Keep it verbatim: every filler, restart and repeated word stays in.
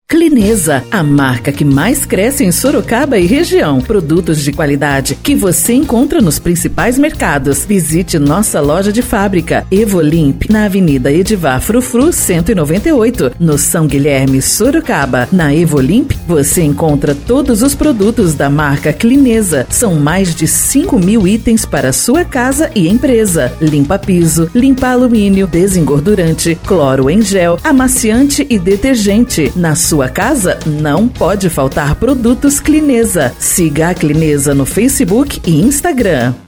Clinesa, a marca que mais cresce em Sorocaba e região. Produtos de qualidade que você encontra nos principais mercados. Visite nossa loja de fábrica, Evolimp, na Avenida Edivar Frufru cento e noventa e oito, no São Guilherme, Sorocaba. Na Evolimp, você encontra todos os produtos da marca Clinesa. São mais de cinco mil itens para sua casa e empresa. Limpa piso, limpa alumínio, desengordurante, cloro em gel, amaciante e detergente. Na sua Sua casa não pode faltar produtos Clinesa. Siga a Clinesa no Facebook e Instagram.